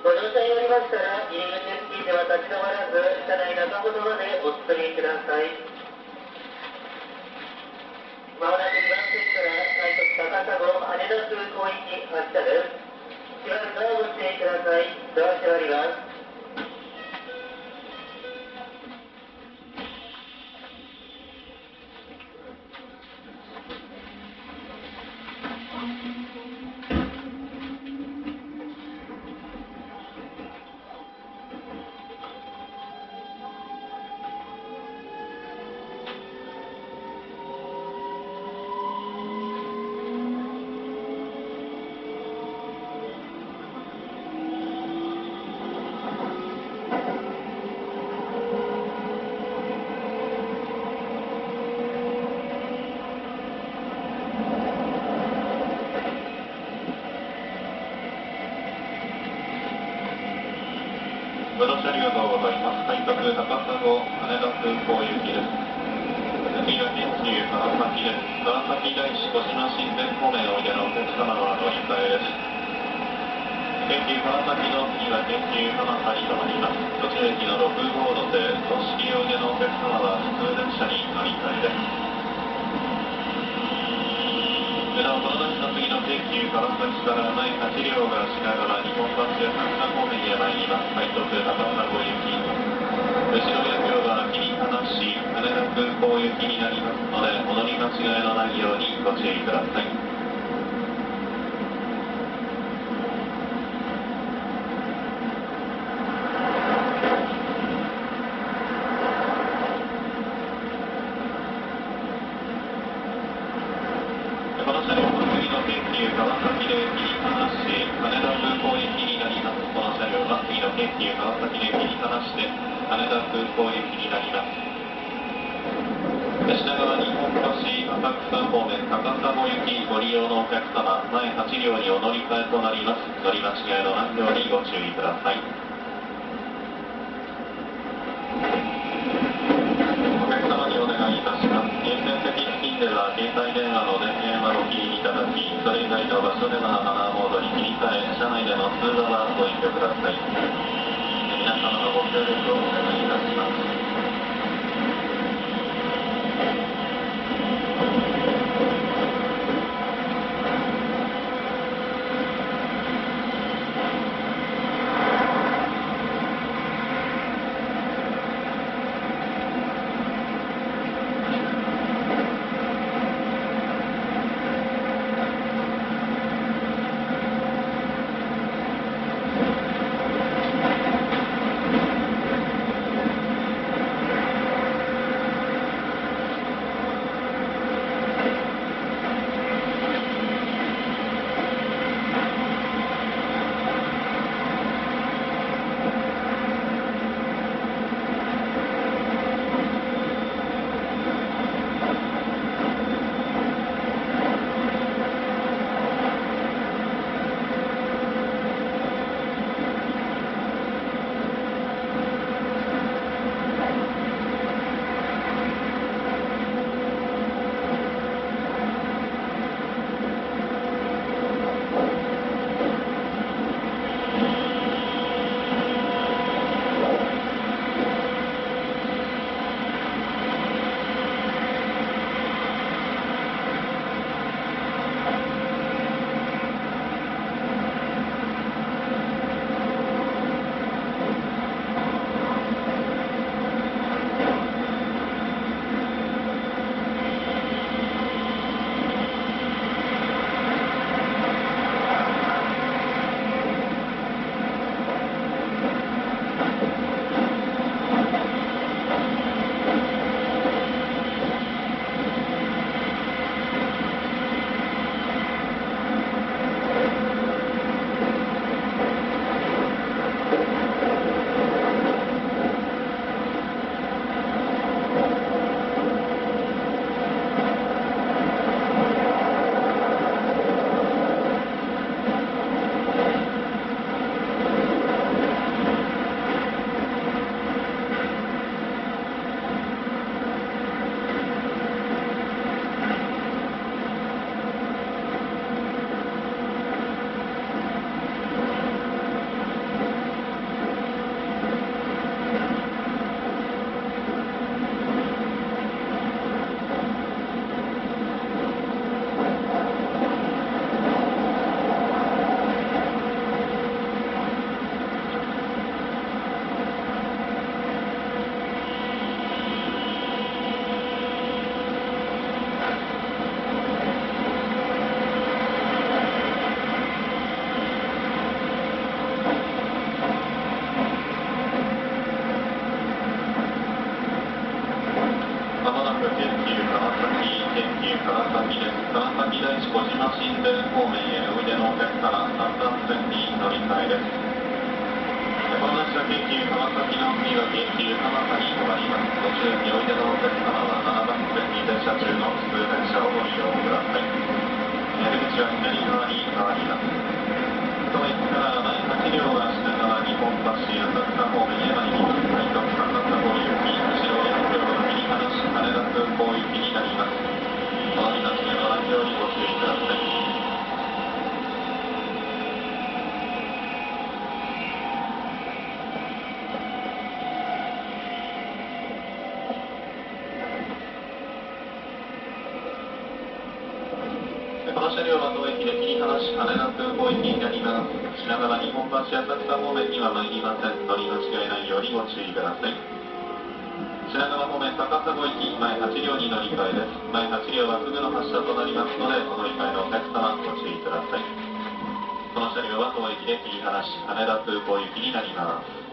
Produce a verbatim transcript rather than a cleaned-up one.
ご乗車になりましたら、入り口付近では立ち止まらず、車内中ほどまでお進みください。まもなくにばん線から快速高砂羽田空港行き発車です。しばらくドアをご注意ください。ドア閉まります。 ご乗車ありがとうございます。快速高砂羽田空港行きです。次は県中川崎です。川崎大師五島新田方面おいでのお客様の乗り換えです。県中川崎の次は県中浜張となります。途中駅のろく号路で都市利用でのお客様は普通電車に乗り換えです。なお、この電車の次の京急川崎から前はち両が品川、日本橋や高砂方面へ参ります。快速高砂行き。後ろや両が切り離し、羽田空港行きになりますので、戻り間違いのないようにご注意ください。この車両の次の京急川崎で切り離し、羽田空港行きになります。この車両は次の京急川崎で切り離して、羽田空港行きになります。品川日本橋浅草方面高砂行きご利用のお客様、前はち両にお乗り換えとなります。乗り間違いのないようにご注意ください。お客様にお願いいたします。優先席付近では携帯電話の電源はお切りいただき、それ以外の場所ではマナーモードに切り替え、車内での通話はご遠慮ください。皆様のご協力をお願いいたします。 からさんばん線に乗り換えです。この列車京急川崎の次は京急蒲田に停まります。途中においでのお客様はななばん線に停車中の普通電車をご利用ください。出口は左側に変わります。当駅から前はち両が品川日本橋浅草方面へ参ります。快速博多号行き、後ろよん両の右端羽田空港行きになります。お乗り間違いのないようにご注意ください。この車両は当駅で切り離し羽田空港行きになります。品川日本橋浅草方面には参りません。乗り間違いないようにご注意ください。品川方面高砂行き前はち両に乗り換えです。前はち両はすぐの発車となりますので、お乗り換えのお客様ご注意ください。この車両は当駅で切り離し羽田空港行きになります。